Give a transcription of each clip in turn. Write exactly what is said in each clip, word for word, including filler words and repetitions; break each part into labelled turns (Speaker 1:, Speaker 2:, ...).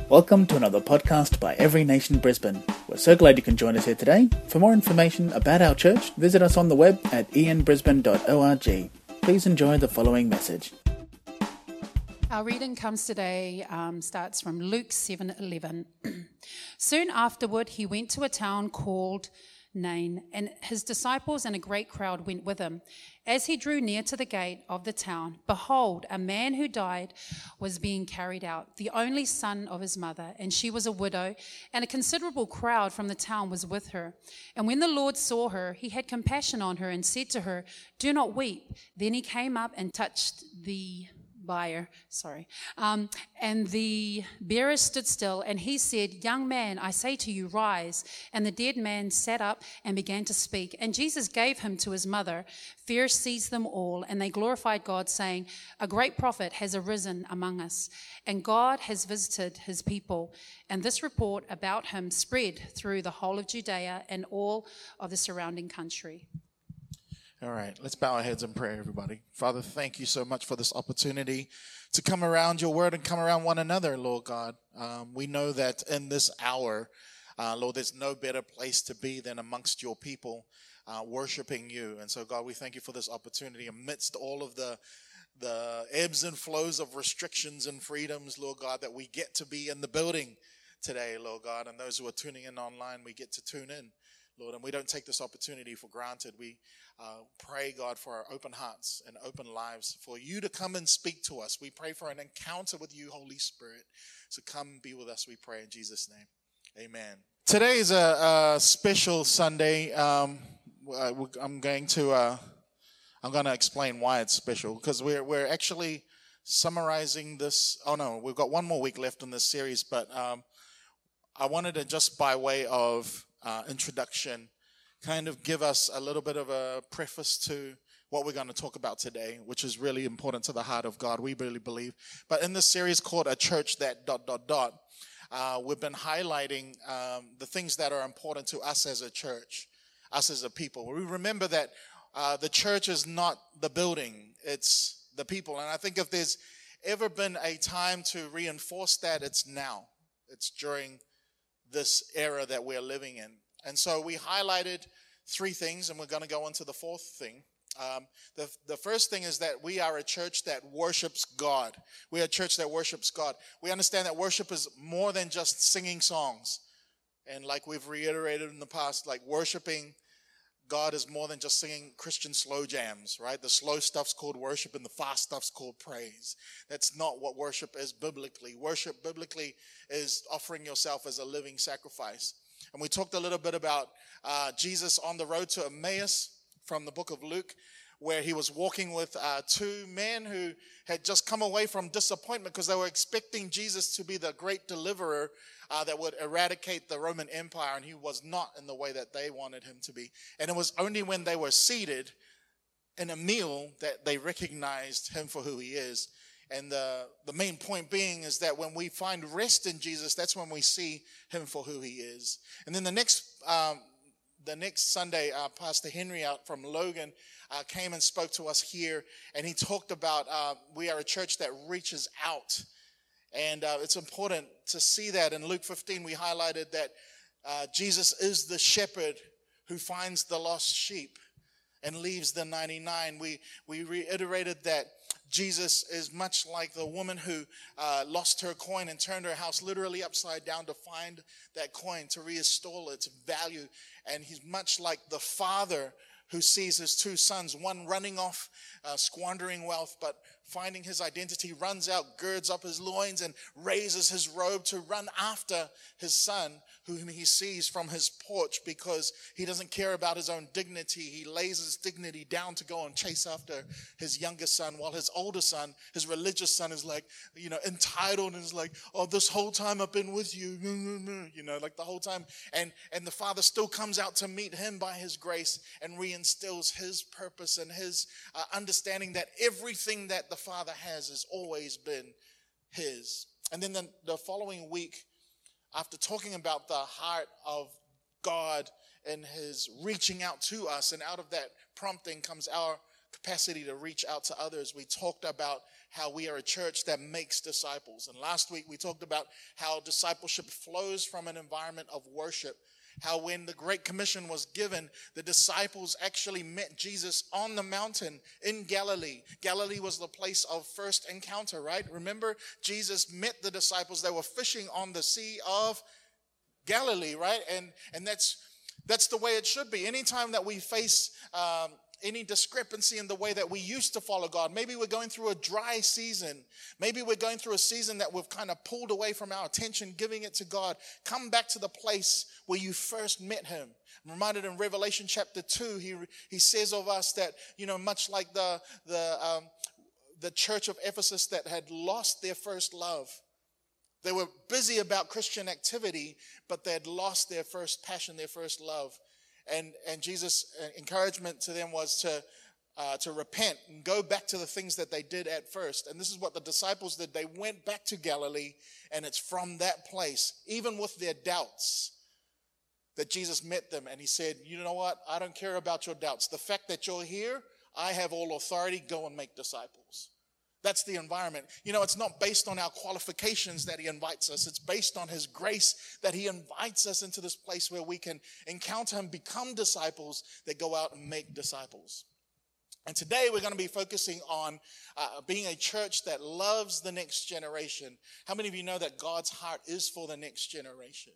Speaker 1: Welcome to another podcast by Every Nation Brisbane. We're so glad you can join us here today. For more information about our church, visit us on the web at e n brisbane dot org. Please enjoy the following message.
Speaker 2: Our reading comes today, um, starts from Luke seven eleven. Soon afterward, he went to a town called Nain, and his disciples and a great crowd went with him. As he drew near to the gate of the town, behold, a man who died was being carried out, the only son of his mother, and she was a widow, and a considerable crowd from the town was with her. And when the Lord saw her, he had compassion on her and said to her, "Do not weep." Then he came up and touched the buyer, sorry. Um, and the bearer stood still, and he said, "Young man, I say to you, rise." And the dead man sat up and began to speak. And Jesus gave him to his mother. Fear seized them all, and they glorified God, saying, "A great prophet has arisen among us, and God has visited his people." And this report about him spread through the whole of Judea and all of the surrounding country.
Speaker 3: All right, let's bow our heads in prayer, everybody. Father, thank you so much for this opportunity to come around your word and come around one another, Lord God. Um, we know that in this hour, uh, Lord, there's no better place to be than amongst your people uh, worshiping you. And so, God, we thank you for this opportunity amidst all of the the ebbs and flows of restrictions and freedoms, Lord God, that we get to be in the building today, Lord God. And those who are tuning in online, we get to tune in, Lord, and we don't take this opportunity for granted. We uh, pray, God, for our open hearts and open lives, for you to come and speak to us. We pray for an encounter with you, Holy Spirit. So come be with us, we pray in Jesus' name. Amen. Today is a, a special Sunday. Um, I'm going to uh, I'm going to explain why it's special, because we're we're actually summarizing this. Oh no, we've got one more week left in this series, but um, I wanted to, just by way of Uh, introduction, kind of give us a little bit of a preface to what we're going to talk about today, which is really important to the heart of God, we really believe. But in this series called A Church That dot dot dot, uh, we've been highlighting um, the things that are important to us as a church, us as a people. We remember that uh, the church is not the building, it's the people. And I think if there's ever been a time to reinforce that, it's now. It's during this era that we're living in. And so we highlighted three things, and we're going to go into the fourth thing. Um, the, the first thing is that we are a church that worships God. We are a church that worships God. We understand that worship is more than just singing songs. And like we've reiterated in the past, like worshiping God is more than just singing Christian slow jams, right? The slow stuff's called worship and the fast stuff's called praise. That's not what worship is biblically. Worship biblically is offering yourself as a living sacrifice. And we talked a little bit about uh, Jesus on the road to Emmaus from the book of Luke, where he was walking with uh, two men who had just come away from disappointment because they were expecting Jesus to be the great deliverer uh, that would eradicate the Roman Empire, and he was not in the way that they wanted him to be. And it was only when they were seated in a meal that they recognized him for who he is. And the, the main point being is that when we find rest in Jesus, that's when we see him for who he is. And then the next um, the next Sunday, uh, Pastor Henry out from Logan uh, came and spoke to us here, and he talked about uh, we are a church that reaches out. And uh, it's important to see that. In Luke fifteen, we highlighted that uh, Jesus is the shepherd who finds the lost sheep and leaves the ninety-nine. We, we reiterated that Jesus is much like the woman who uh, lost her coin and turned her house literally upside down to find that coin, to restore its value. And he's much like the father who sees his two sons, one running off, uh, squandering wealth, but finding his identity, runs out, girds up his loins, and raises his robe to run after his son, whom he sees from his porch, because he doesn't care about his own dignity. He lays his dignity down to go and chase after his younger son, while his older son, his religious son, is like, you know, entitled and is like, "Oh, this whole time I've been with you," you know, like the whole time. And, and the father still comes out to meet him by his grace and reinstills his purpose and his uh, understanding that everything that the father has has always been his. And then the, the following week, after talking about the heart of God and his reaching out to us, and out of that prompting comes our capacity to reach out to others. We talked about how we are a church that makes disciples. And last week we talked about how discipleship flows from an environment of worship. How when the Great Commission was given, the disciples actually met Jesus on the mountain in Galilee. Galilee was the place of first encounter, right? Remember, Jesus met the disciples. They were fishing on the Sea of Galilee, right? And and that's that's the way it should be. Anytime that we face um, any discrepancy in the way that we used to follow God, maybe we're going through a dry season, maybe we're going through a season that we've kind of pulled away from our attention, giving it to God, come back to the place where you first met him. I'm reminded in Revelation chapter two, he he says of us that, you know, much like the the um, the church of Ephesus that had lost their first love. They were busy about Christian activity, but they had lost their first passion, their first love. And and Jesus' encouragement to them was to uh, to repent and go back to the things that they did at first. And this is what the disciples did. They went back to Galilee, and it's from that place, even with their doubts, that Jesus met them. And he said, you know what? I don't care about your doubts. The fact that you're here, I have all authority. Go and make disciples. That's the environment. You know, it's not based on our qualifications that he invites us. It's based on his grace that he invites us into this place where we can encounter him, become disciples that go out and make disciples. And today we're going to be focusing on uh, being a church that loves the next generation. How many of you know that God's heart is for the next generation?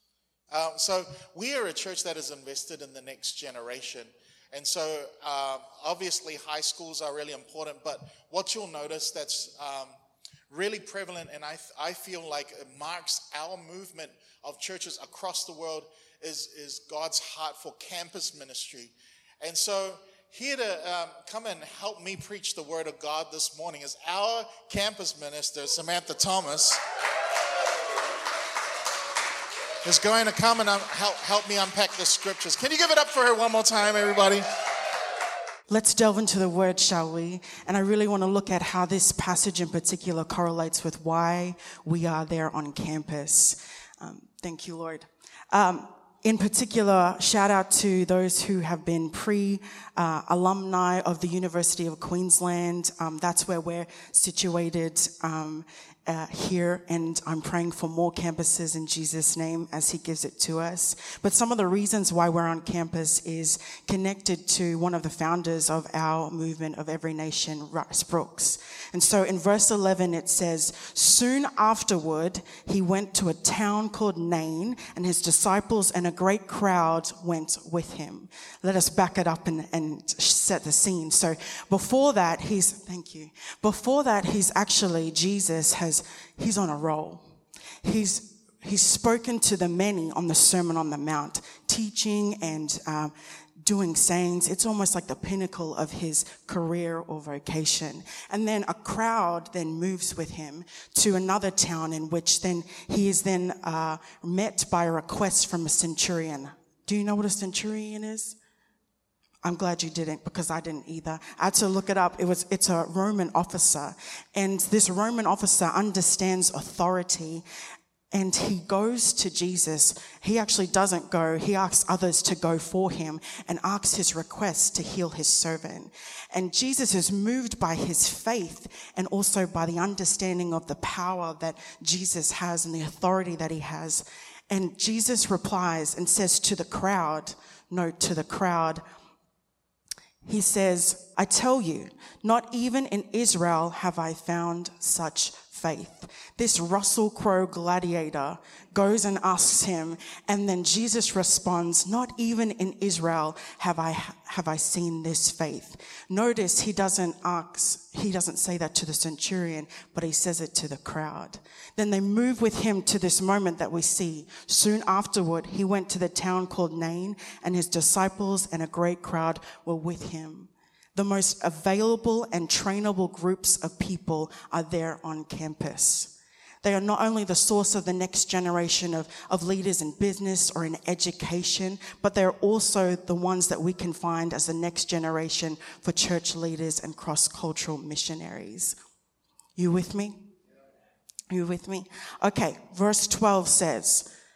Speaker 3: Uh, so we are a church that is invested in the next generation. And so, uh, obviously, high schools are really important, but what you'll notice that's um, really prevalent, and I, I feel like it marks our movement of churches across the world, is, is God's heart for campus ministry. And so, here to um, come and help me preach the word of God this morning is our campus minister, Samantha Thomas. Is going to come and um, help help me unpack the scriptures. Can you give it up for her one more time, everybody?
Speaker 4: Let's delve into the word, shall we? And I really want to look at how this passage in particular correlates with why we are there on campus. Um, thank you, Lord. Um, in particular, shout out to those who have been pre-alumni uh, of the University of Queensland. Um, that's where we're situated um, Uh, here, and I'm praying for more campuses in Jesus' name as he gives it to us. But some of the reasons why we're on campus is connected to one of the founders of our movement of Every Nation, Rice Brooks. And so in verse eleven it says, soon afterward he went to a town called Nain, and his disciples and a great crowd went with him. Let us back it up and, and set the scene. So before that, he's, thank you, before that he's actually, Jesus has He's on a roll. He's he's spoken to the many on the Sermon on the Mount, teaching and um, doing sayings. It's almost like the pinnacle of his career or vocation. And then a crowd then moves with him to another town in which then he is then uh, met by a request from a centurion. Do you know what a centurion is? I'm glad you didn't, because I didn't either. I had to look it up. It was, it's a Roman officer. And this Roman officer understands authority. And he goes to Jesus. He actually doesn't go. He asks others to go for him and asks his request to heal his servant. And Jesus is moved by his faith and also by the understanding of the power that Jesus has and the authority that he has. And Jesus replies and says to the crowd, note to the crowd, he says, I tell you, not even in Israel have I found such faith. This Russell Crowe gladiator goes and asks him, and then Jesus responds, not even in Israel have I have I seen this faith. Notice he doesn't ask, he doesn't say that to the centurion, but he says it to the crowd. Then they move with him to this moment that we see. Soon afterward, he went to the town called Nain, and his disciples and a great crowd were with him. The most available and trainable groups of people are there on campus. They are not only the source of the next generation of, of leaders in business or in education, but they're also the ones that we can find as the next generation for church leaders and cross-cultural missionaries. You with me? You with me? Okay, verse twelve says,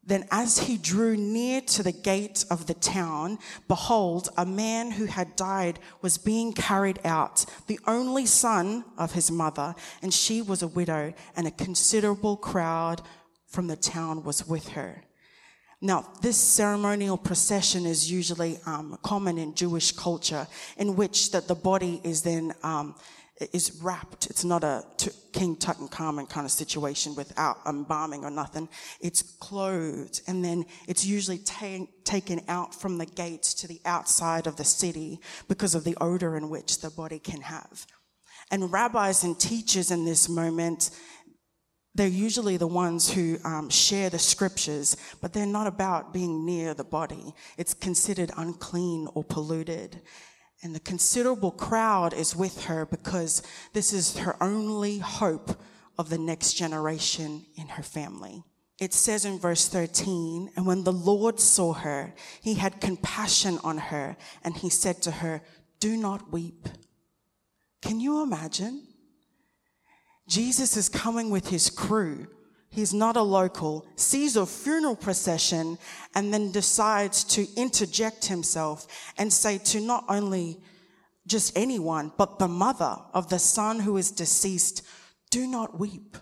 Speaker 4: Then as he drew near to the gate of the town, behold, a man who had died was being carried out, the only son of his mother, and she was a widow, and a considerable crowd from the town was with her. Now, this ceremonial procession is usually um, common in Jewish culture, in which that the body is then um, is wrapped. It's not a t- King Tutankhamun kind of situation without embalming or nothing. It's clothed, and then it's usually ta- taken out from the gates to the outside of the city because of the odor in which the body can have. And rabbis and teachers in this moment, they're usually the ones who um, share the scriptures, but they're not about being near the body. It's considered unclean or polluted. And the considerable crowd is with her because this is her only hope of the next generation in her family. It says in verse thirteen, and when the Lord saw her, he had compassion on her, and he said to her, do not weep. Can you imagine? Jesus is coming with his crew. He's not a local, sees a funeral procession, and then decides to interject himself and say to not only just anyone, but the mother of the son who is deceased, do not weep.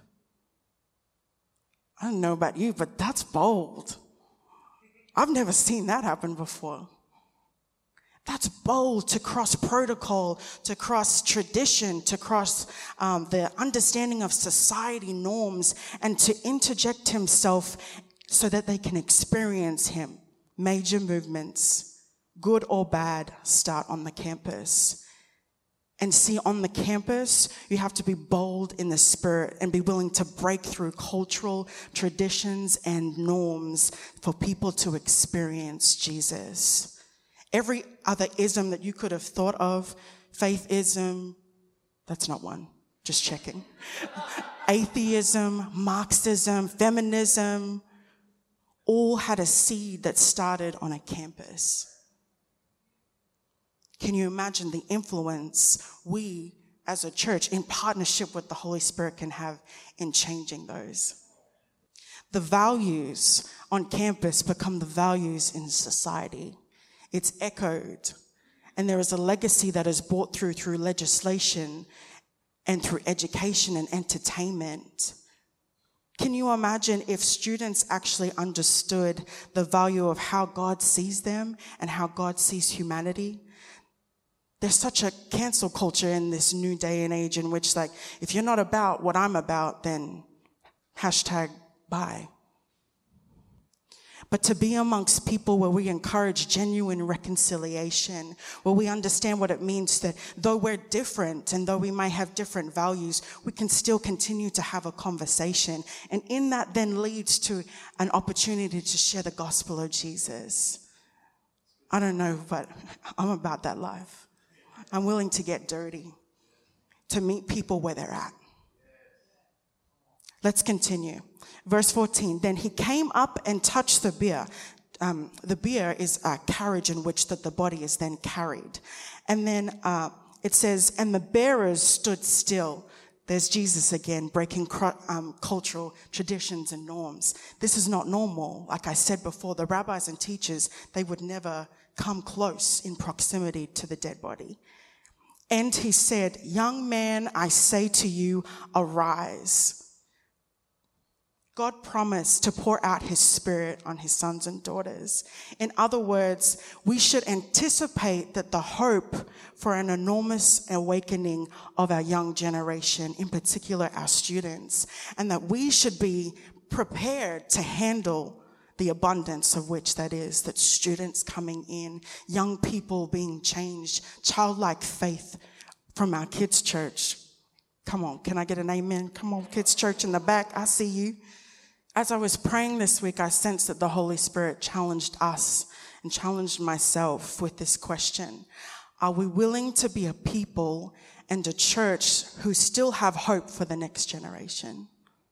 Speaker 4: I don't know about you, but that's bold. I've never seen that happen before. That's bold to cross protocol, to cross tradition, to cross um, the understanding of society norms, and to interject himself so that they can experience him. Major movements, good or bad, start on the campus. And see, on the campus, you have to be bold in the spirit and be willing to break through cultural traditions and norms for people to experience Jesus. Every other ism that you could have thought of, faithism, that's not one, just checking. Atheism, Marxism, feminism, all had a seed that started on a campus. Can you imagine the influence we as a church in partnership with the Holy Spirit can have in changing those? The values on campus become the values in society. It's echoed, and there is a legacy that is brought through through legislation and through education and entertainment. Can you imagine if students actually understood the value of how God sees them and how God sees humanity? There's such a cancel culture in this new day and age in which, like, if you're not about what I'm about, then hashtag bye. But to be amongst people where we encourage genuine reconciliation, where we understand what it means that though we're different and though we might have different values, we can still continue to have a conversation. And in that then leads to an opportunity to share the gospel of Jesus. I don't know, but I'm about that life. I'm willing to get dirty, to meet people where they're at. Let's continue. Verse fourteen, then he came up and touched the bier. Um, the bier is a carriage in which that the body is then carried. And then uh, it says, and the bearers stood still. There's Jesus again, breaking cr- um, cultural traditions and norms. This is not normal. Like I said before, the rabbis and teachers, they would never come close in proximity to the dead body. And he said, young man, I say to you, arise. God promised to pour out his spirit on his sons and daughters. In other words, we should anticipate that the hope for an enormous awakening of our young generation, in particular our students, and that we should be prepared to handle the abundance of which that is, that students coming in, young people being changed, childlike faith from our kids' church. Come on, can I get an amen? Come on, kids' church in the back, I see you. As I was praying this week, I sensed that the Holy Spirit challenged us and challenged myself with this question. Are we willing to be a people and a church who still have hope for the next generation?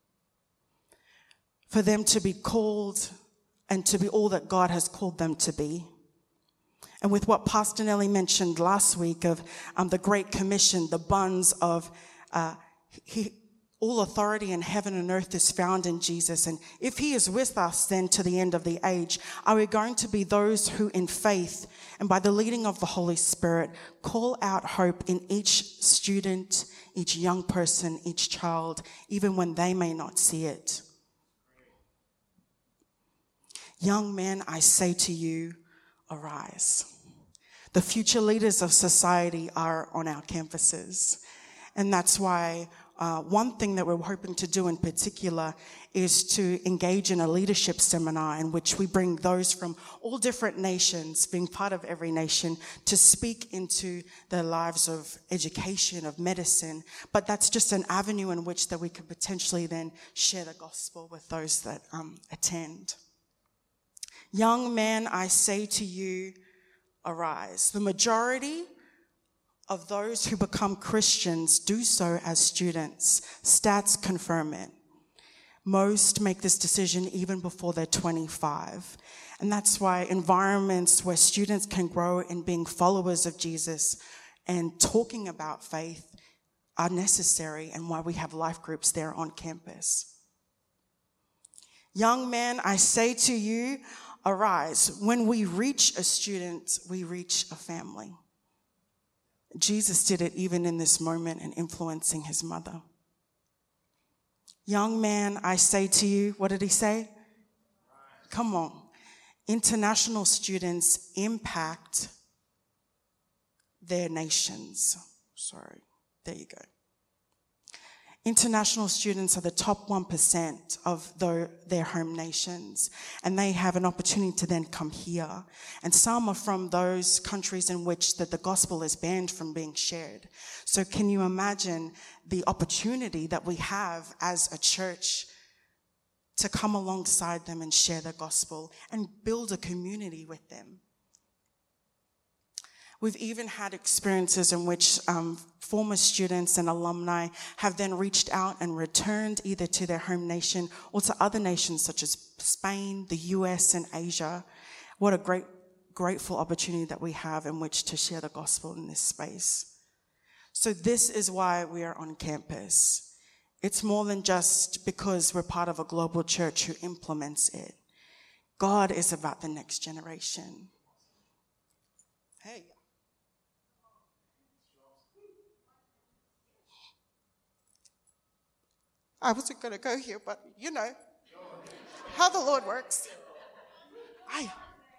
Speaker 4: For them to be called and to be all that God has called them to be. And with what Pastor Nelly mentioned last week of um, the Great Commission, the buns of, uh, he All authority in heaven and earth is found in Jesus. And if he is with us then to the end of the age, are we going to be those who in faith and by the leading of the Holy Spirit call out hope in each student, each young person, each child, even when they may not see it? Young men, I say to you, arise. The future leaders of society are on our campuses. And that's why uh, one thing that we're hoping to do in particular is to engage in a leadership seminar in which we bring those from all different nations, being part of every nation, to speak into the lives of education, of medicine. But that's just an avenue in which that we could potentially then share the gospel with those that um, attend. Young men, I say to you, arise. The majority of those who become Christians do so as students. Stats confirm it. Most make this decision even before they're twenty-five. And that's why environments where students can grow in being followers of Jesus and talking about faith are necessary, and why we have life groups there on campus. Young men, I say to you, arise. When we reach a student, we reach a family. Jesus did it even in this moment in influencing his mother. Young man, I say to you, what did he say? Come on. International students impact their nations. Sorry, there you go. International students are the top one percent of their, their home nations, and they have an opportunity to then come here. And some are from those countries in which that the gospel is banned from being shared. So can you imagine the opportunity that we have as a church to come alongside them and share the gospel and build a community with them? We've even had experiences in which um, former students and alumni have then reached out and returned either to their home nation or to other nations such as Spain, the U S, and Asia. What a great, grateful opportunity that we have in which to share the gospel in this space. So this is why we are on campus. It's more than just because we're part of a global church who implements it. God is about the next generation. Hey. I wasn't going to go here, but you know how the Lord works. I,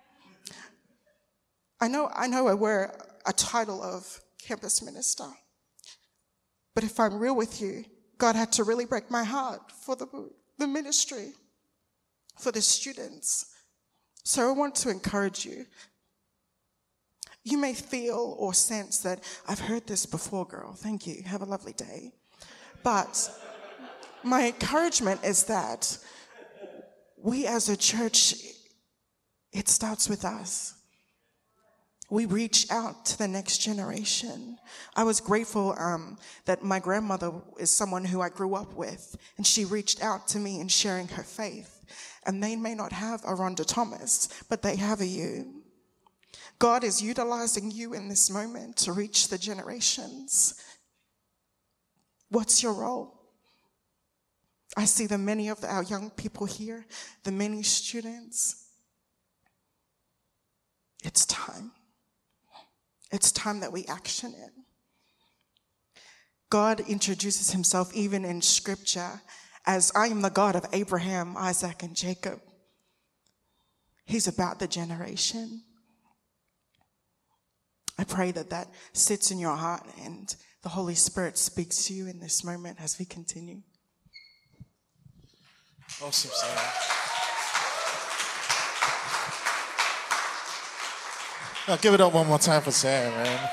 Speaker 4: I know, I know I wear a title of campus minister, but if I'm real with you, God had to really break my heart for the, the ministry, for the students. So I want to encourage you. You may feel or sense that I've heard this before, girl. Thank you. Have a lovely day. But my encouragement is that we as a church, it starts with us. We reach out to the next generation. I was grateful um, that my grandmother is someone who I grew up with, and she reached out to me in sharing her faith. And they may not have a Rhonda Thomas, but they have a you. God is utilizing you in this moment to reach the generations. What's your role? I see the many of our young people here, the many students. It's time. It's time that we action it. God introduces himself even in scripture as I am the God of Abraham, Isaac, and Jacob. He's about the generation. I pray that that sits in your heart and the Holy Spirit speaks to you in this moment as we continue.
Speaker 3: Awesome, Sam. Now give it up one more time for Sam, man.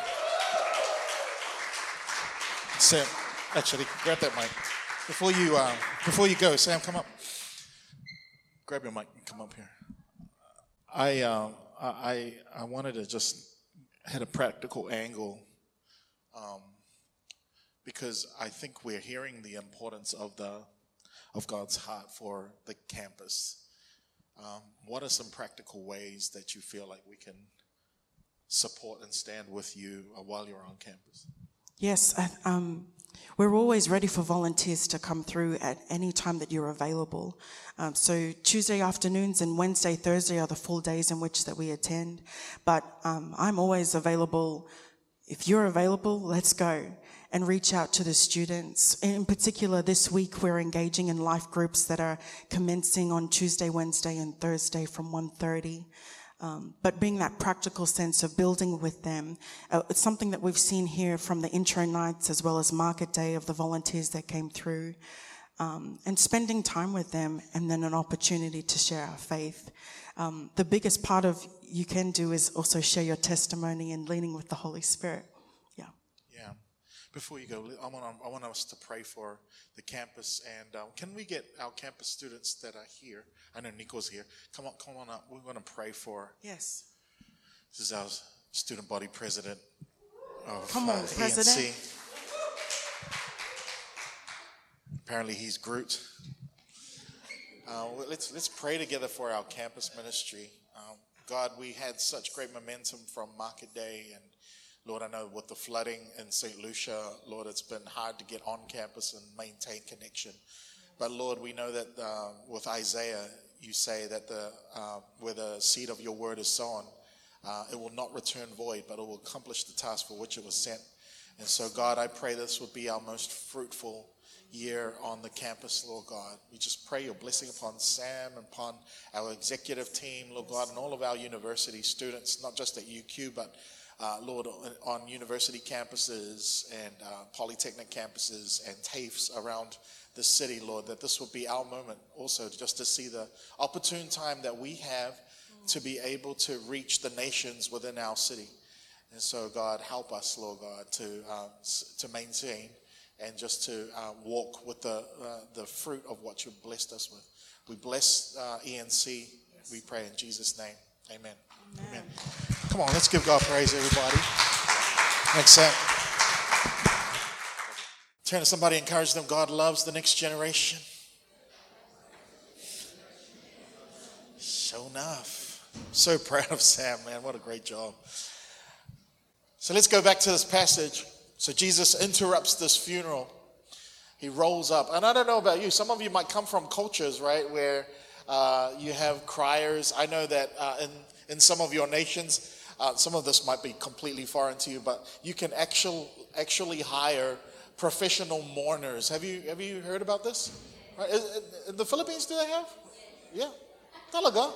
Speaker 3: Sam, actually, grab that mic. Before you, uh, before you go, Sam, come up. Grab your mic and come up here. I, uh, I, I wanted to just hit a practical angle um, because I think we're hearing the importance of the of God's heart for the campus. Um, what are some practical ways that you feel like we can support and stand with you uh, while you're on campus?
Speaker 4: Yes, I- um, we're always ready for volunteers to come through at any time that you're available. Um, so Tuesday afternoons and Wednesday, Thursday are the full days in which that we attend. But um, I'm always available. If you're available, let's go and reach out to the students. In particular, this week we're engaging in life groups that are commencing on Tuesday, Wednesday, and Thursday from one thirty. Um, but being that practical sense of building with them, uh, it's something that we've seen here from the intro nights as well as market day of the volunteers that came through, um, and spending time with them and then an opportunity to share our faith. Um, the biggest part of you can do is also share your testimony and leaning with the Holy Spirit. Yeah.
Speaker 3: Yeah. Before you go, I want, I want us to pray for the campus. And uh, can we get our campus students that are here? I know Nico's here. Come on, come on up. We're going to pray for.
Speaker 4: Yes.
Speaker 3: This is our student body president of
Speaker 4: Come on,
Speaker 3: uh,
Speaker 4: President.
Speaker 3: E N C. Apparently he's Groot. Uh, well, let's let's pray together for our campus ministry. Um, God, we had such great momentum from Market Day, and Lord, I know with the flooding in Saint Lucia, Lord, it's been hard to get on campus and maintain connection. But Lord, we know that uh, with Isaiah, you say that the uh, where the seed of your word is sown, uh, it will not return void, but it will accomplish the task for which it was sent. And so, God, I pray this would be our most fruitful year on the campus, Lord God. We just pray your blessing upon Sam and upon our executive team, Lord God, and all of our university students, not just at U Q, but uh, Lord, on university campuses and uh, polytechnic campuses and TAFEs around the city, Lord, that this will be our moment also just to see the opportune time that we have to be able to reach the nations within our city. And so, God, help us, Lord God, to uh, to maintain and just to uh, walk with the uh, the fruit of what you've blessed us with. We bless uh, E N C. Yes. We pray in Jesus' name. Amen. Amen. Amen. Come on, let's give God praise, everybody. Next set. Turn to somebody, encourage them. God loves the next generation. Sure enough. So proud of Sam, man. What a great job. So let's go back to this passage. So Jesus interrupts this funeral. He rolls up. And I don't know about you. Some of you might come from cultures, right, where uh, you have criers. I know that uh, in, in some of your nations, uh, some of this might be completely foreign to you, but you can actually actually hire professional mourners. Have you have you heard about this? Right? In the Philippines, do they have? Yeah. Talaga.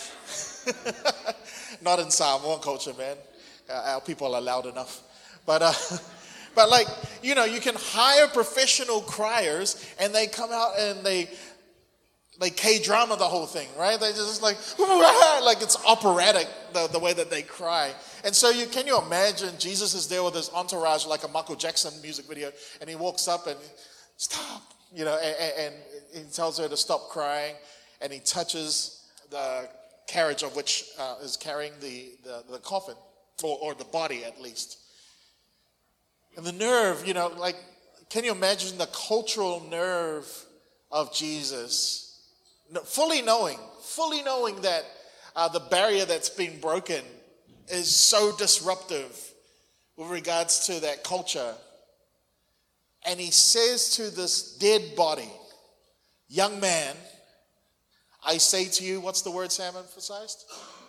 Speaker 3: Not in Samoan culture, man. Uh, our people are loud enough. But uh, but like, you know, you can hire professional criers and they come out and they they K-drama the whole thing, right? They just like, like it's operatic, the, the way that they cry. And so you can you imagine Jesus is there with his entourage like a Michael Jackson music video, and he walks up and stop, you know, and, and he tells her to stop crying, and he touches the carriage of which uh, is carrying the, the, the coffin, or, or the body at least. And the nerve, you know, like, can you imagine the cultural nerve of Jesus? Fully knowing, fully knowing that uh, the barrier that's been broken is so disruptive with regards to that culture. And he says to this dead body, young man, I say to you, what's the word Sam emphasized?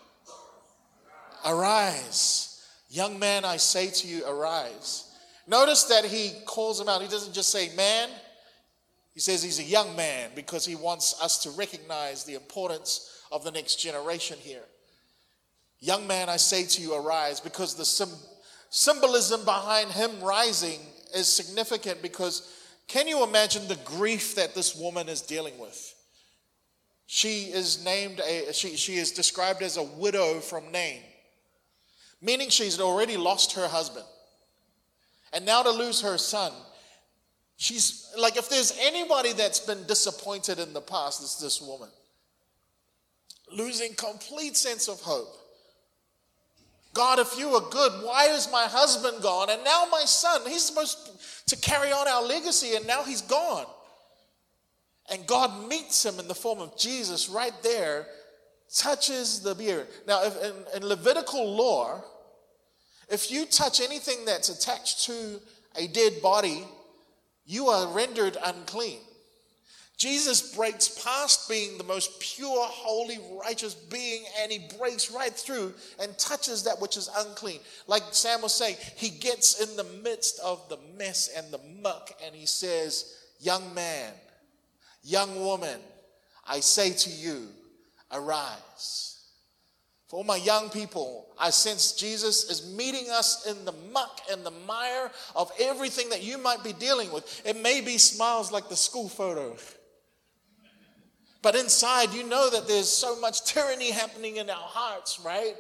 Speaker 3: Arise. Young man, I say to you, arise. Notice that he calls him out. He doesn't just say man. He says he's a young man because he wants us to recognize the importance of the next generation here. Young man, I say to you, arise, because the sim- symbolism behind him rising is significant, because can you imagine the grief that this woman is dealing with? She is named, a, she, she is described as a widow from Nain, meaning she's already lost her husband. And now to lose her son. She's like, if there's anybody that's been disappointed in the past, it's this woman. Losing complete sense of hope. God, if you are good, why is my husband gone? And now my son, he's supposed to carry on our legacy, and now he's gone. And God meets him in the form of Jesus right there, touches the beard. Now, if in, in Levitical law, if you touch anything that's attached to a dead body, you are rendered unclean. Jesus breaks past being the most pure, holy, righteous being, and he breaks right through and touches that which is unclean. Like Sam was saying, he gets in the midst of the mess and the muck, and he says, young man, young woman, I say to you, arise. For all my young people, I sense Jesus is meeting us in the muck and the mire of everything that you might be dealing with. It may be smiles like the school photo, but inside you know that there's so much tyranny happening in our hearts, right?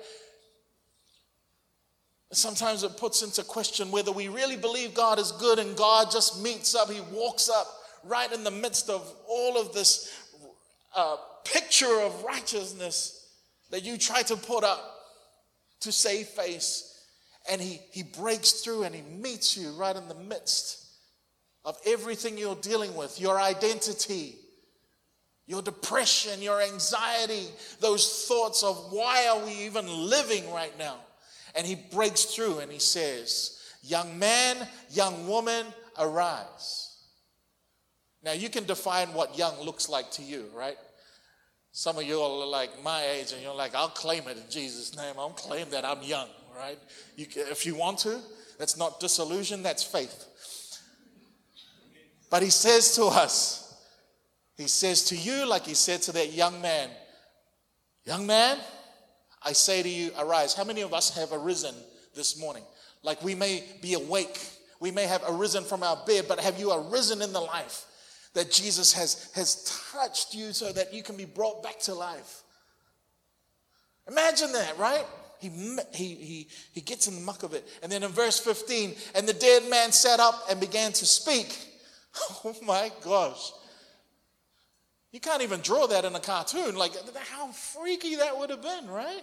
Speaker 3: Sometimes it puts into question whether we really believe God is good and God just meets up, he walks up right in the midst of all of this uh, picture of righteousness that you try to put up to save face, and he, he breaks through and he meets you right in the midst of everything you're dealing with, your identity, your depression, your anxiety, those thoughts of why are we even living right now? And he breaks through and he says, young man, young woman, arise. Now you can define what young looks like to you, right? Some of you are like my age and you're like, I'll claim it in Jesus' name. I'll claim that I'm young, right? You can, if you want to, that's not disillusion, that's faith. But he says to us, he says to you like he said to that young man, young man, I say to you, arise. How many of us have arisen this morning? Like we may be awake. We may have arisen from our bed, but have you arisen in the life that Jesus has, has touched you so that you can be brought back to life? Imagine that, right? He, he, he, he gets in the muck of it. And then in verse fifteen, and the dead man sat up and began to speak. Oh my gosh. You can't even draw that in a cartoon. Like how freaky that would have been, right?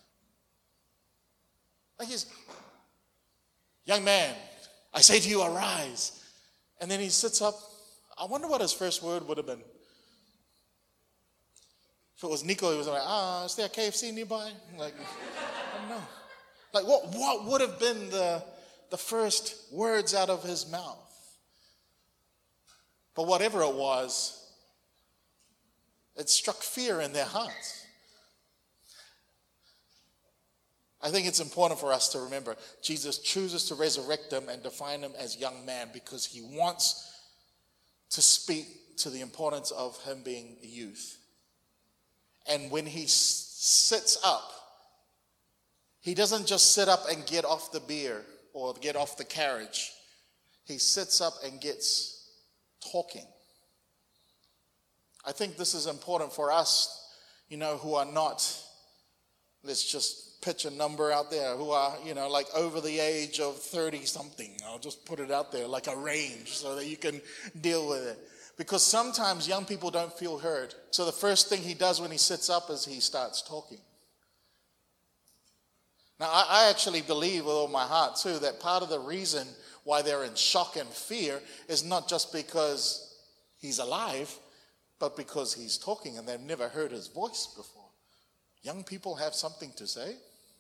Speaker 3: Like he's, young man, I say to you, arise. And then he sits up. I wonder what his first word would have been. If it was Nico, he was like, ah, is there a K F C nearby? Like, I don't know. Like, what, what would have been the, the first words out of his mouth? But whatever it was, it struck fear in their hearts. I think it's important for us to remember Jesus chooses to resurrect him and define him as young man because he wants to speak to the importance of him being a youth. And when he s- sits up, he doesn't just sit up and get off the beer or get off the carriage. He sits up and gets talking. I think this is important for us, you know, who are not, let's just pitch a number out there, who are, you know, like over the age of thirty something. I'll just put it out there like a range so that you can deal with it. Because sometimes young people don't feel heard. So the first thing he does when he sits up is he starts talking. Now, I, I actually believe with all my heart too that part of the reason why they're in shock and fear is not just because he's alive, but because he's talking and they've never heard his voice before. Young people have something to say.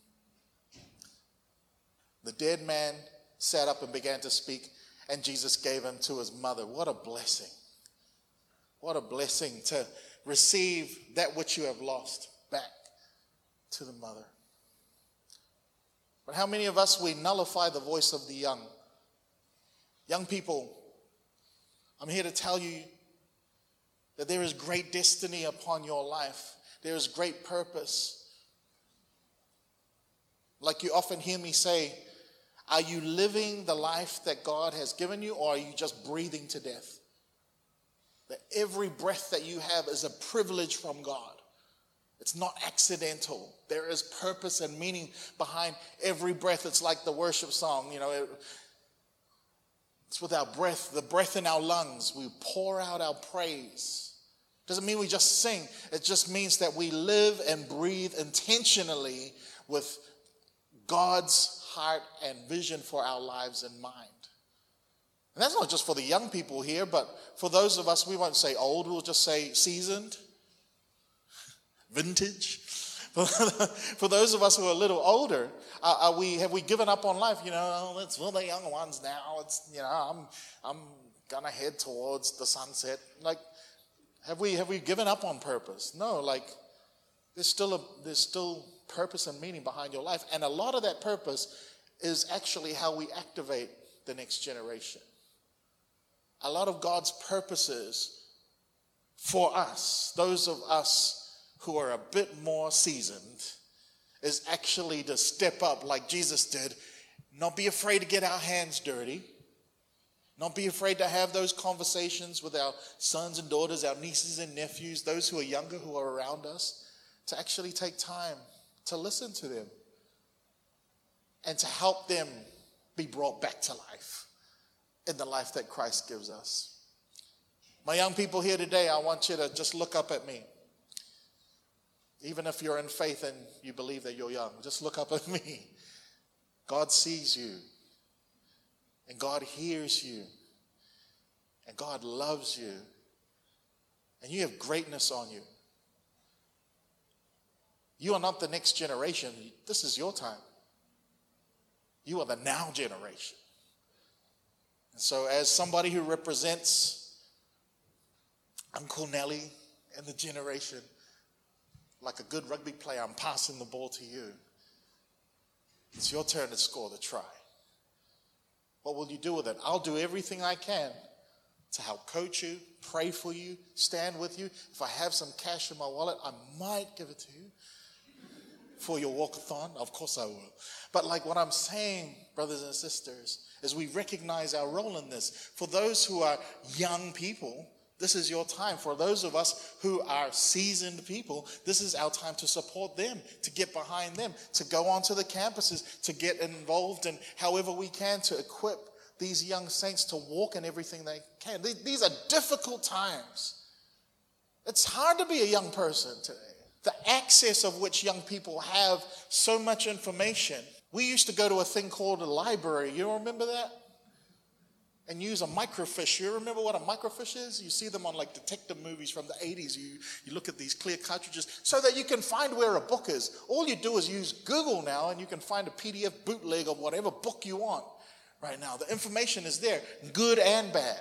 Speaker 3: The dead man sat up and began to speak, and Jesus gave him to his mother. What a blessing. What a blessing to receive that which you have lost back to the mother. But how many of us, we nullify the voice of the young? Young people, I'm here to tell you that there is great destiny upon your life. There is great purpose. Like you often hear me say, are you living the life that God has given you, or are you just breathing to death? That every breath that you have is a privilege from God. It's not accidental. There is purpose and meaning behind every breath. It's like the worship song, you know, it, it's with our breath, the breath in our lungs. We pour out our praise. Doesn't mean we just sing. It just means that we live and breathe intentionally with God's heart and vision for our lives in mind. And that's not just for the young people here, but for those of us, we won't say old, we'll just say seasoned, vintage, For those of us who are a little older, are, are we have we given up on life? You know, oh, it's for the young ones now. It's you know, I'm I'm gonna head towards the sunset. Like, have we have we given up on purpose? No. Like, there's still a there's still purpose and meaning behind your life, and a lot of that purpose is actually how we activate the next generation. A lot of God's purposes for us, those of us who are a bit more seasoned, is actually to step up like Jesus did, not be afraid to get our hands dirty, not be afraid to have those conversations with our sons and daughters, our nieces and nephews, those who are younger, who are around us, to actually take time to listen to them and to help them be brought back to life in the life that Christ gives us. My young people here today, I want you to just look up at me. Even if you're in faith and you believe that you're young, just look up at me. God sees you, and God hears you, and God loves you, and you have greatness on you. You are not the next generation. This is your time. You are the now generation. And so as somebody who represents Uncle Nelly and the generation, like a good rugby player, I'm passing the ball to you. It's your turn to score the try. What will you do with it? I'll do everything I can to help coach you, pray for you, stand with you. If I have some cash in my wallet, I might give it to you for your walkathon. Of course I will. But like what I'm saying, brothers and sisters, is we recognize our role in this. For those who are young people, this is your time. For those of us who are seasoned people, this is our time to support them, to get behind them, to go onto the campuses, to get involved in however we can to equip these young saints to walk in everything they can. These are difficult times. It's hard to be a young person today. The access of which young people have so much information. We used to go to a thing called a library. You remember that? And use a microfiche. You remember what a microfiche is? You see them on like detective movies from the eighties. You, you look at these clear cartridges so that you can find where a book is. All you do is use Google now and you can find a P D F bootleg of whatever book you want right now. The information is there, good and bad.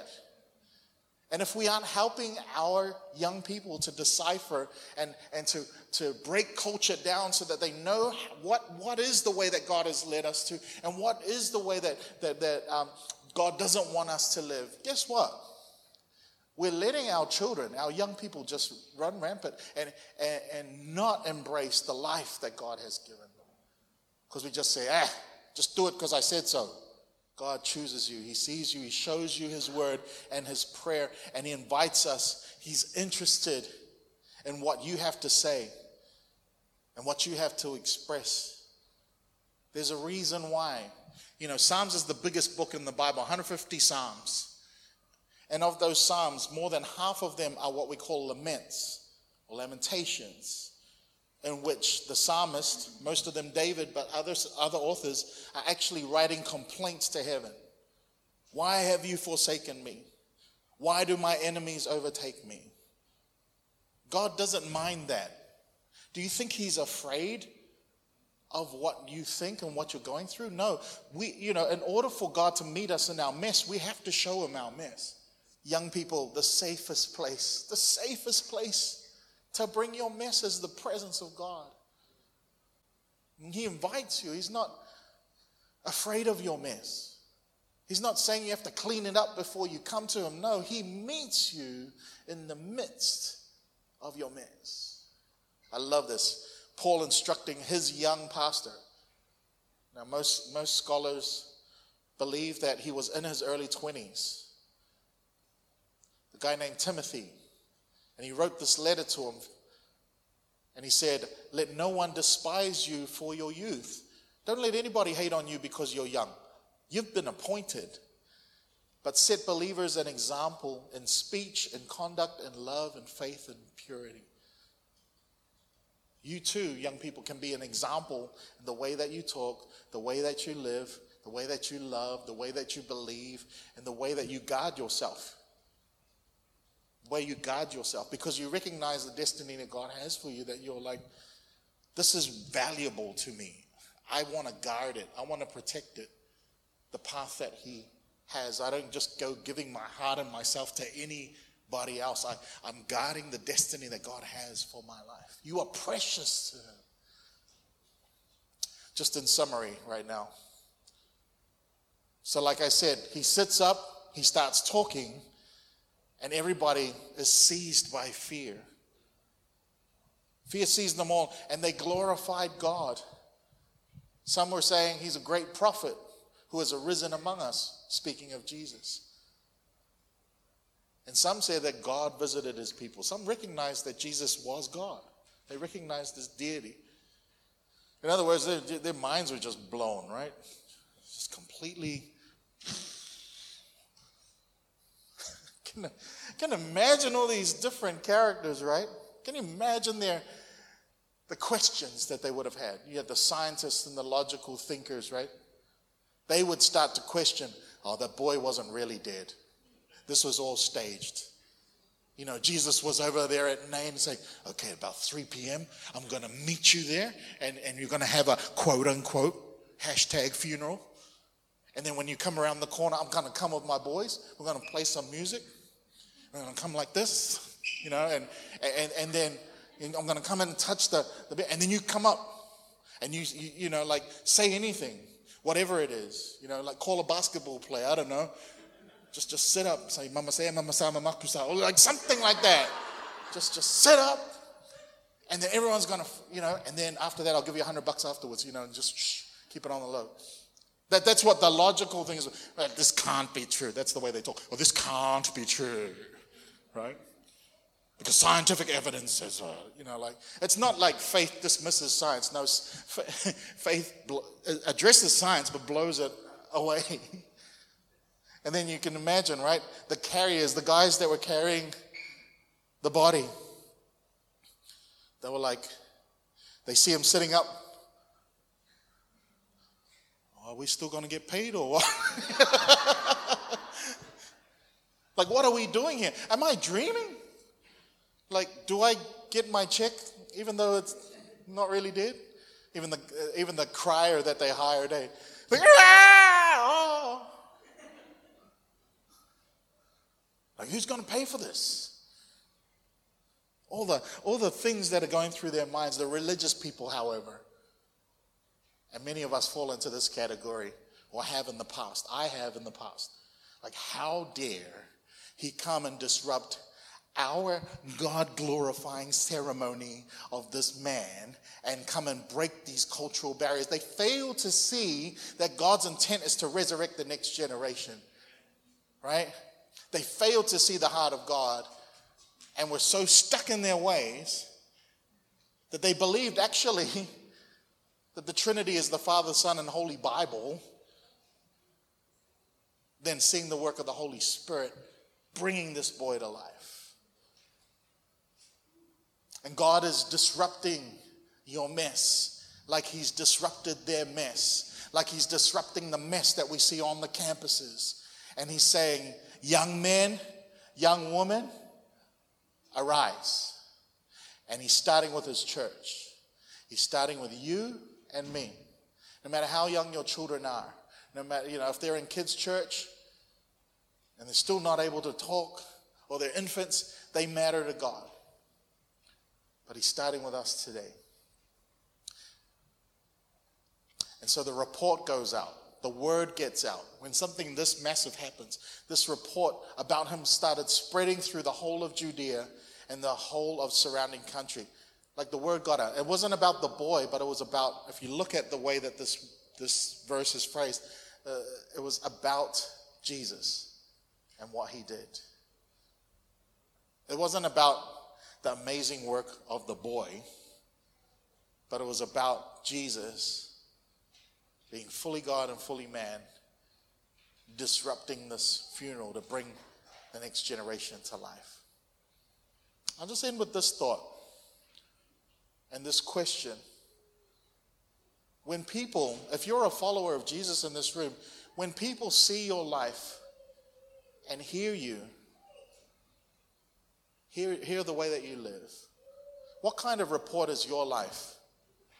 Speaker 3: And if we aren't helping our young people to decipher and, and to, to break culture down so that they know what, what is the way that God has led us to and what is the way that, that, that um, God doesn't want us to live, guess what? We're letting our children, our young people, just run rampant and, and, and not embrace the life that God has given them. Because we just say, ah, just do it because I said so. God chooses you. He sees you. He shows you his word and his prayer, and he invites us. He's interested in what you have to say and what you have to express. There's a reason why. You know, Psalms is the biggest book in the Bible, one hundred fifty Psalms. And of those Psalms, more than half of them are what we call laments or lamentations, in which the psalmist, most of them David, but others, other authors, are actually writing complaints to heaven. Why have you forsaken me? Why do my enemies overtake me? God doesn't mind that. Do you think he's afraid of what you think and what you're going through? No. We, you know, in order for God to meet us in our mess, we have to show him our mess. Young people, the safest place, the safest place to bring your mess is the presence of God. And he invites you. He's not afraid of your mess. He's not saying you have to clean it up before you come to him. No, he meets you in the midst of your mess. I love this. Paul instructing his young pastor. Now, most, most scholars believe that he was in his early twenties. The guy named Timothy. And he wrote this letter to him. And he said, let no one despise you for your youth. Don't let anybody hate on you because you're young. You've been appointed. But set believers an example in speech, in conduct, in love, in faith, and purity. You too, young people, can be an example in the way that you talk, the way that you live, the way that you love, the way that you believe, and the way that you guard yourself. The way you guard yourself, because you recognize the destiny that God has for you, that you're like, This is valuable to me. I want to guard it. I want to protect it. The path that he has. I don't just go giving my heart and myself to anybody else. I, I'm guarding the destiny that God has for my life. You are precious to him. Just in summary right now. So like I said, he sits up, he starts talking, and everybody is seized by fear. Fear seized them all, and they glorified God. Some were saying he's a great prophet who has arisen among us, speaking of Jesus. And some say that God visited his people. Some recognized that Jesus was God. They recognized his deity. In other words, their, their minds were just blown, right? Just completely. can, can imagine all these different characters, right? Can you imagine their the questions that they would have had? You had the scientists and the logical thinkers, right? They would start to question, oh, that boy wasn't really dead. This was all staged. You know, Jesus was over there at Nain saying, okay, about three p.m., I'm going to meet you there, and, and you're going to have a quote-unquote hashtag funeral. And then when you come around the corner, I'm going to come with my boys. We're going to play some music. We're going to come like this, you know, and and, and then I'm going to come in and touch the, the bit. And then you come up and you, you, you know, like say anything, whatever it is, you know, like call a basketball player, I don't know. Just just sit up, say, Mama say, Mama say, Mama kusa, or like something like that. Just just sit up, and then everyone's gonna, you know, and then after that, I'll give you a hundred bucks afterwards, you know, and just shh, keep it on the low. That that's what the logical thing is. Right, this can't be true. That's the way they talk. Well, this can't be true, right? Because scientific evidence says, uh, you know, like it's not like faith dismisses science. No, faith addresses science but blows it away. And then you can imagine, right, the carriers, the guys that were carrying the body, they were like, they see him sitting up. Are we still going to get paid or what? Like, what are we doing here? Am I dreaming? Like, do I get my check even though it's not really dead? Even the uh, even the crier that they hired, they like, ah! Oh. Like, who's going to pay for this? All the all the things that are going through their minds, the religious people, however, and many of us fall into this category, or have in the past. I have in the past. Like, how dare he come and disrupt our God-glorifying ceremony of this man and come and break these cultural barriers? They fail to see that God's intent is to resurrect the next generation, right? They fail to see the heart of God, and were so stuck in their ways that they believed actually that the Trinity is the Father, Son, and Holy Bible, then seeing the work of the Holy Spirit bringing this boy to life. And God is disrupting your mess like he's disrupted their mess, like he's disrupting the mess that we see on the campuses. And he's saying, young men, young women, arise. And he's starting with his church. He's starting with you and me. No matter how young your children are, no matter, you know, if they're in kids' church and they're still not able to talk, or they're infants, they matter to God. But he's starting with us today. And so the report goes out. The word gets out. When something this massive happens, this report about him started spreading through the whole of Judea and the whole of surrounding country. Like, the word got out. It wasn't about the boy, but it was about, if you look at the way that this, this verse is phrased, uh, it was about Jesus and what he did. It wasn't about the amazing work of the boy, but it was about Jesus being fully God and fully man, disrupting this funeral to bring the next generation to life. I'll just end with this thought and this question. When people, if you're a follower of Jesus in this room, when people see your life and hear you, hear, hear the way that you live, what kind of report is your life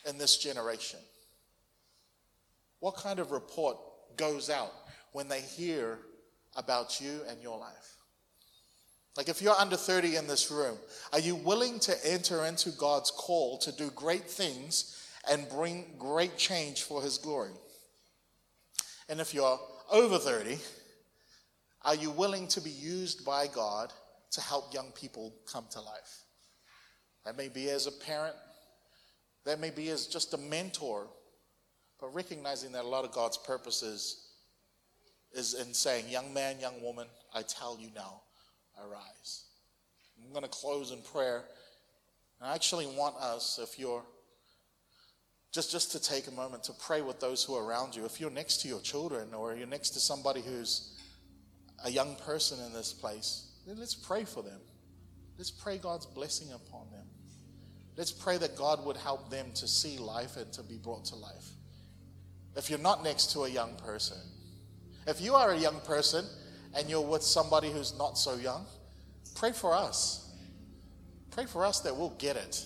Speaker 3: in this generation? What kind of report goes out when they hear about you and your life? Like if you're under thirty in this room, are you willing to enter into God's call to do great things and bring great change for his glory? And if you're over thirty, are you willing to be used by God to help young people come to life? That may be as a parent, that may be as just a mentor, but recognizing that a lot of God's purposes is in saying, young man, young woman, I tell you now, arise. I'm going to close in prayer. I actually want us, if you're, just, just to take a moment to pray with those who are around you. If you're next to your children or you're next to somebody who's a young person in this place, then let's pray for them. Let's pray God's blessing upon them. Let's pray that God would help them to see life and to be brought to life. If you're not next to a young person, if you are a young person and you're with somebody who's not so young, pray for us. Pray for us that we'll get it.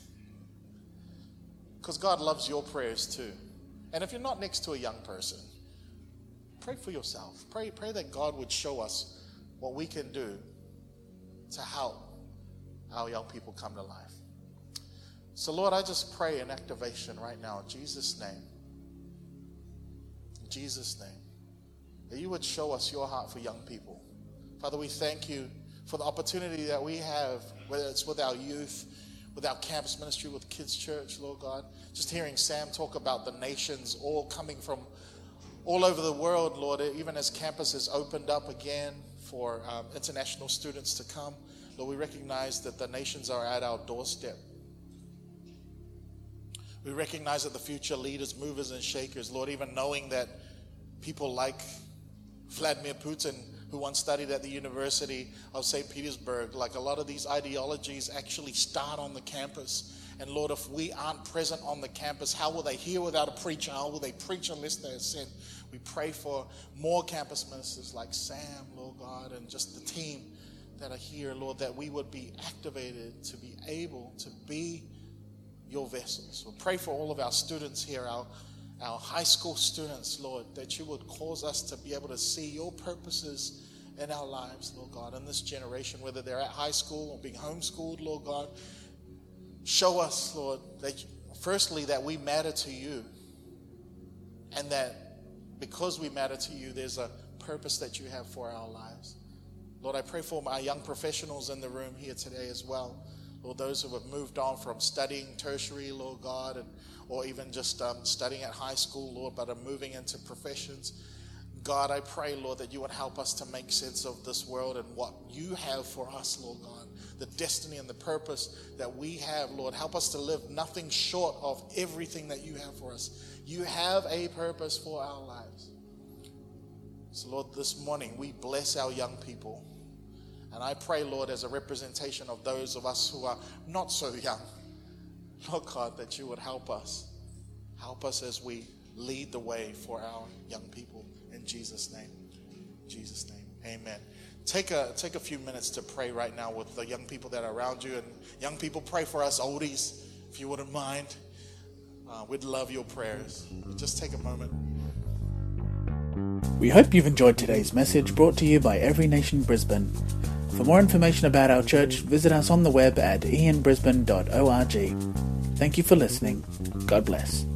Speaker 3: Because God loves your prayers too. And if you're not next to a young person, pray for yourself. Pray, pray that God would show us what we can do to help our young people come to life. So Lord, I just pray an activation right now in Jesus' name. In Jesus' name. That you would show us your heart for young people. Father, we thank you for the opportunity that we have, whether it's with our youth, with our campus ministry, with Kids Church, Lord God. Just hearing Sam talk about the nations all coming from all over the world, Lord, even as campus has opened up again for um, international students to come. Lord, we recognize that the nations are at our doorstep. We recognize that the future leaders, movers, and shakers, Lord, even knowing that people like Vladimir Putin, who once studied at the University of Saint Petersburg, like a lot of these ideologies actually start on the campus. And Lord, if we aren't present on the campus, how will they hear without a preacher? How will they preach unless they are sent? We pray for more campus ministers like Sam, Lord God, and just the team that are here, Lord, that we would be activated to be able to be your vessels. We pray for all of our students here, our, our high school students, Lord, that you would cause us to be able to see your purposes in our lives, Lord God, in this generation, whether they're at high school or being homeschooled, Lord God. Show us, Lord, that you, firstly, that we matter to you, and that because we matter to you, there's a purpose that you have for our lives. Lord, I pray for my young professionals in the room here today as well. Lord, those who have moved on from studying tertiary, Lord God, and or even just um, studying at high school, Lord, but are moving into professions. God, I pray, Lord, that you would help us to make sense of this world and what you have for us, Lord God. The destiny and the purpose that we have, Lord. Help us to live nothing short of everything that you have for us. You have a purpose for our lives. So, Lord, this morning we bless our young people. And I pray, Lord, as a representation of those of us who are not so young, Lord God, that you would help us. Help us as we lead the way for our young people. In Jesus' name. In Jesus' name. Amen. Take a take a few minutes to pray right now with the young people that are around you. And young people, pray for us oldies, if you wouldn't mind. Uh, we'd love your prayers. Just take a moment.
Speaker 1: We hope you've enjoyed today's message brought to you by Every Nation Brisbane. For more information about our church, visit us on the web at ian brisbane dot org. Thank you for listening. God bless.